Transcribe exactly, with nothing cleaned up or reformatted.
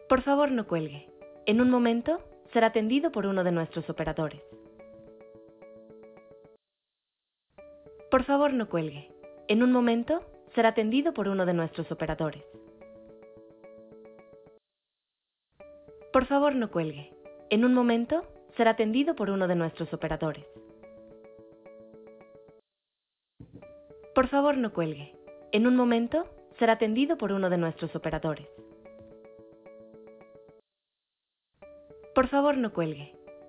Por favor, no cuelgue. En un momento será atendido por uno de nuestros operadores. Por favor, no cuelgue. En un momento será atendido por uno de nuestros operadores. Por favor, no cuelgue. En un momento será atendido por uno de nuestros operadores. Por favor, no cuelgue. En un momento será atendido por uno de nuestros operadores. Por favor, no cuelgue.